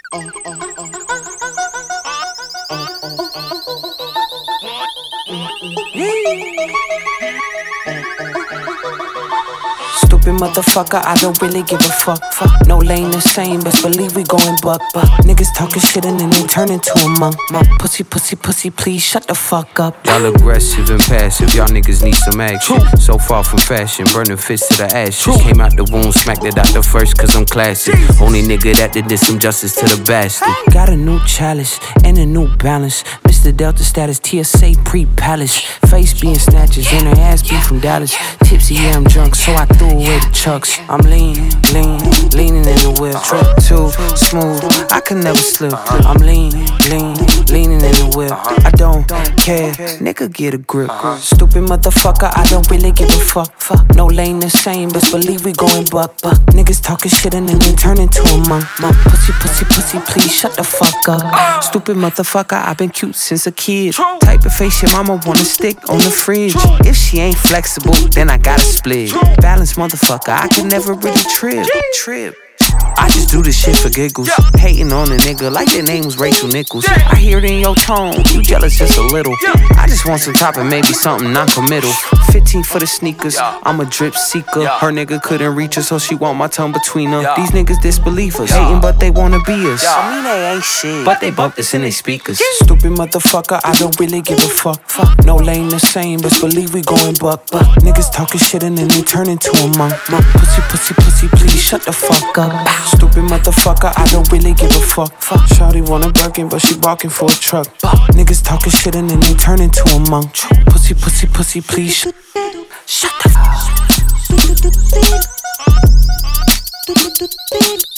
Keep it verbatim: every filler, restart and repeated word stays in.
Stupid motherfucker, I don't really give a fuck. Fuck. No lane the same, best believe we going buck buck. Niggas talking shit and then they turn into a monk. monk. Pussy, pussy, pussy, please shut the fuck up. Y'all aggressive and passive, y'all niggas need some action. So far from fashion, burning fists to the ashes. Came out the womb, smacked it out the first cause I'm classy. Only nigga that did this some justice to the bastard. Got a new chalice and a new balance. Mister Delta status, T S A pre-palace. Face being snatches and her ass be from Dallas. Tipsy, yeah, I'm drunk, so I threw away the chucks. I'm lean, lean, leaning in the whip. Trip too smooth, I can never slip. I'm lean, lean, leaning in the whip. I don't care, nigga get a grip. Stupid motherfucker, I don't really give a fuck. Fuck. No lane the same, best believe we going buck buck. Niggas talking shit and then they turn into a monk. monk. Pussy, pussy, pussy, please shut the fuck up. Stupid motherfucker, I've been cute since a kid. Type of face your mama wanna stick on the fridge. If she ain't flexible, then I gotta split. Balance motherfucker, I can never really trip. Trip. I just do this shit for giggles. Hating on a nigga like their name was Rachel Nichols. I hear it in your tone, you jealous just a little. I just want some top and maybe something non-committal. Fifteen for the sneakers, I'm a drip seeker. Her nigga couldn't reach her, so she want my tongue between her. These niggas disbelieve us, hating but they wanna be us. I mean they ain't shit, but they bump this in their speakers. Stupid motherfucker, I don't really give a fuck. Fuck. No lane the same, best believe we going buck buck. Niggas talking shit and then they turn into a monk. monk. Pussy, pussy, pussy, please shut the fuck up. Stupid motherfucker, I don't really give a fuck. Fuck. Shawty want a Birkin, but she barking for a truck. Niggas talking shit and then they turn into a monk. Pussy, pussy, pussy, please sh- shut the fuck up.